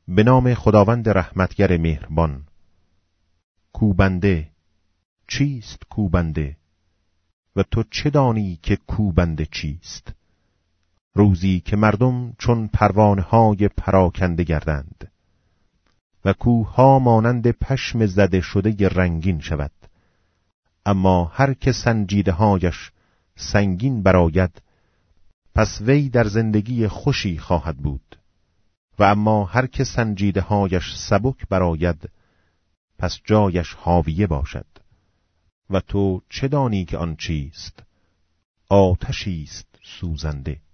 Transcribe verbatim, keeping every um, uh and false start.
به نام خداوند رحمتگر مهربان. کوبنده، چیست کوبنده؟ و تو چه دانی که کوبنده چیست؟ روزی که مردم چون پروانه های پراکنده گردند و کوه‌ها مانند پشم زده شده رنگین شود، اما هر که سنجیده هایش سنگین براید، پس وی در زندگی خوشی خواهد بود، و اما هر که سنجیده هایش سبک براید، پس جایش حاویه باشد. و تو چه دانی که آن چیست؟ آتشی است سوزنده.